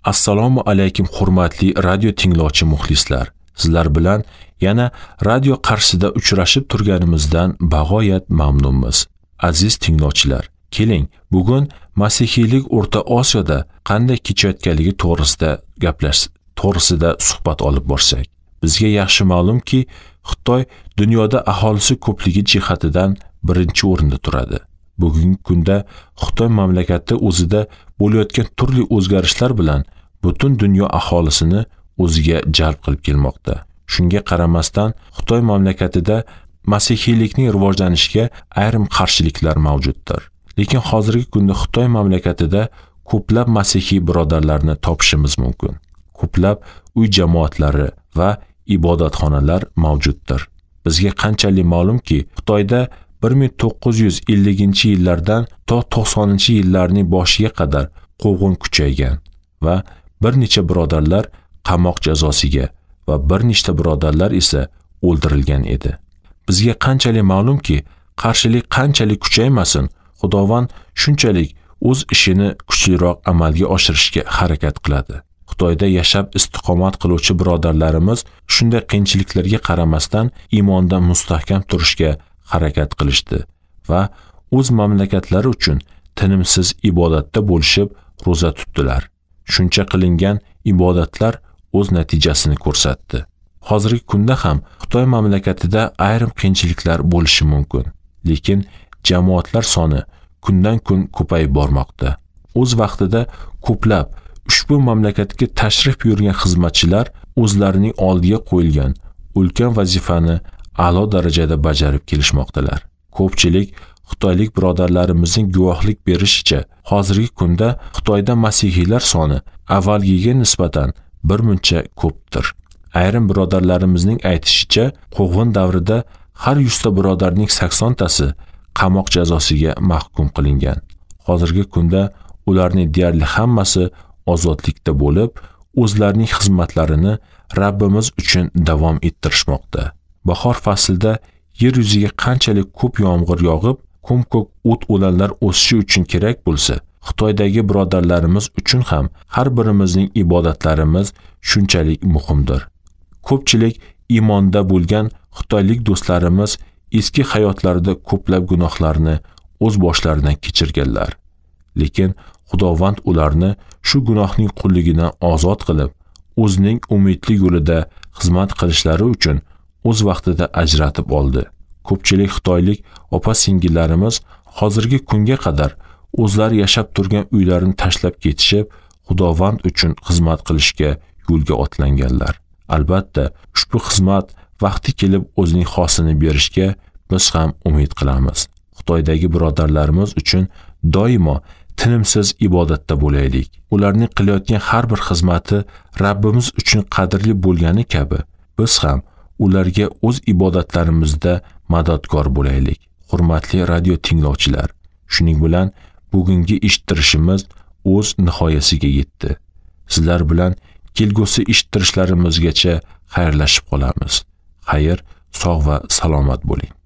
Assalomu alaykum hurmatli radio tinglovchi muxlislar. Sizlar bilan yana radio qarshisida uchrashib turganimizdan bag'oyat mamnunmiz. Aziz tinglovchilar, keling, bugun masihiylik O'rta Osiyoda qanday kechayotganligi to'g'risida suhbat olib borsak. Bizga yaxshi ma'lumki, Xitoy dunyoda aholisi ko'pligi jihatidan birinchi o'rinda turadi. Bugungi kunda Xitoy mamlakati o'zida bo'layotgan turli o'zgarishlar bilan butun dunyo aholisini o'ziga jalb qilib kelmoqda. Shunga qaramasdan, Xitoy mamlakatida masihiylikning rivojlanishiga ayrim qarshiliklar mavjuddir. Lekin hozirgi kunda Xitoy mamlakatida ko'plab masihiy birodarlarni topishimiz mumkin. Ko'plab uy jamoatlari va ibodatxonalar mavjuddir. Bizga qanchalik ma'lumki, Xitoyda 1950-yillardan to 90-yillarning boshiga qadar quvg'in kuchaygan va bir necha birodarlar qamoq jazosiga va bir nechta birodarlar esa o'ldirilgan edi. Bizga qanchalik ma'lumki, qarshilik qanchalik kuchaymasin, Xudovand shunchalik o'z ishini kuchliroq amalga oshirishga harakat qiladi. Xitoyda yashab istiqomat qiluvchi birodarlarimiz shunday qiyinchiliklarga qaramasdan iymonda mustahkam turishga harakat qilishdi va o'z mamlakatlari uchun tinimsiz ibodatda bo'lishib roza tutdilar. Shuncha qilingan ibodatlar o'z natijasini ko'rsatdi. Hozirgi kunda ham Xitoy mamlakatida ayrim qiyinchiliklar bo'lishi mumkin, lekin jamoatlar soni kundan kun ko'payib bormoqda. O'z vaqtida ko'plab ushbu mamlakatga tashrif buyurgan xizmatchilar o'zlarining oldiga qo'yilgan ulkan vazifani a'lo darajada bajarib kelishmoqdalar. Ko'pchilik xitoylik birodarlarimizning guvohlik berishicha, hozirgi kunda Xitoyda masihiylar soni avvalgiga nisbatan birmuncha ko'pdir. Ayrim birodarlarimizning aytishicha, quvg'in davrida har 100 ta birodarning 80 tasi qamoq jazosiga mahkum qilingan. Hozirgi kunda ularning deyarli hammasi ozodlikda bo'lib, o'zlarining xizmatlarini Rabbimiz uchun davom ettirishmoqda. Bahor faslida yer yuziga qanchalik ko'p yomg'ir yog'ib, ko'm-ko'k o't-o'lanlar o'sishi uchun kerak bo'lsa, Xitoydagi birodarlarimiz uchun ham har birimizning ibodatlarimiz shunchalik muhimdir. Ko'pchilik iymonda bo'lgan xitoylik do'stlarimiz eski hayotlarida ko'plab gunohlarni o'z boshlaridan kechirganlar. Lekin Xudovand ularni shu gunohning qulligidan ozod qilib, o'zining umidli yo'lida xizmat qilishlari uchun o'z vaqtida ajratib oldi. Ko'pchilik xitoylik opa-singillarimiz hozirgi kunga qadar o'zlari yashab turgan uylarini tashlab ketishib, Xudovand uchun xizmat qilishga yo'lga otlanganlar. Albatta, ushbu xizmat vaqti kelib o'zining xosini berishga biz ham umid qilamiz. Xitoydagi birodarlarimiz uchun doimo tinimsiz ibodatda bo'laylik. Ularning qilayotgan har bir xizmati Rabbimiz uchun qadrli bo'lgani kabi, biz ham ularga o'z ibodatlarimizda madadkor bo'laylik. Hurmatli radio tinglovchilar, shuning bilan bugungi eshittirishimiz o'z nihoyasiga yetdi. Sizlar bilan kelgusi eshittirishlarimizgacha xayrlashib qolamiz. Xayr, sog' va salomat bo'ling.